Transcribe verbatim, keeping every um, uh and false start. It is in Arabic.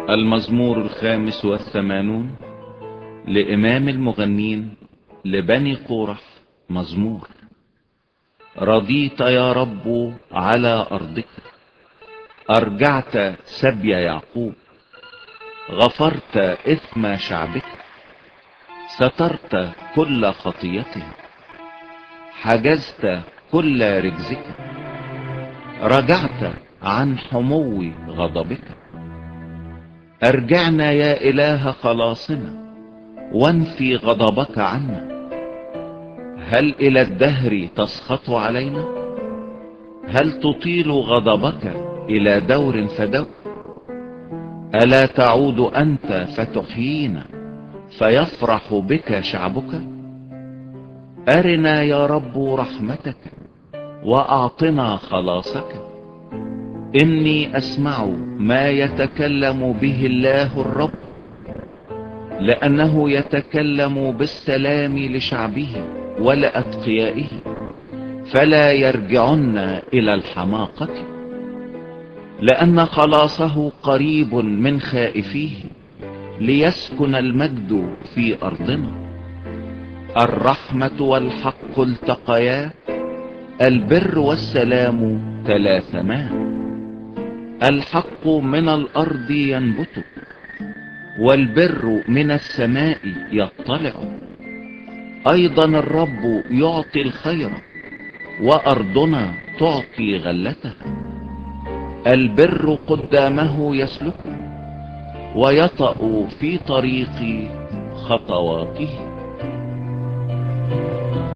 المزمور الخامس والثمانون لإمام المغنين لبني قورح. مزمور. رضيت يا رب على أرضك، أرجعت سبي يعقوب، غفرت إثم شعبك، سترت كل خطيته، حجزت كل رجزك، رجعت عن حمو غضبك. أرجعنا يا إله خلاصنا، وانفي غضبك عنا. هل إلى الدهر تسخط علينا؟ هل تطيل غضبك إلى دور فدور؟ ألا تعود أنت فتحيينا، فيفرح بك شعبك؟ أرنا يا رب رحمتك، وأعطنا خلاصك. إني أسمع ما يتكلم به الله الرب، لأنه يتكلم بالسلام لشعبه ولأتقيائه، فلا يرجعن إلى الحماقة. لأن خلاصه قريب من خائفيه، ليسكن المجد في أرضنا. الرحمة والحق التقيا، البر والسلام تلاثما. الحق من الأرض ينبت، والبر من السماء يطلع. أيضا الرب يعطي الخير، وأرضنا تعطي غلتها. البر قدامه يسلك، ويطأ في طريق خطواته.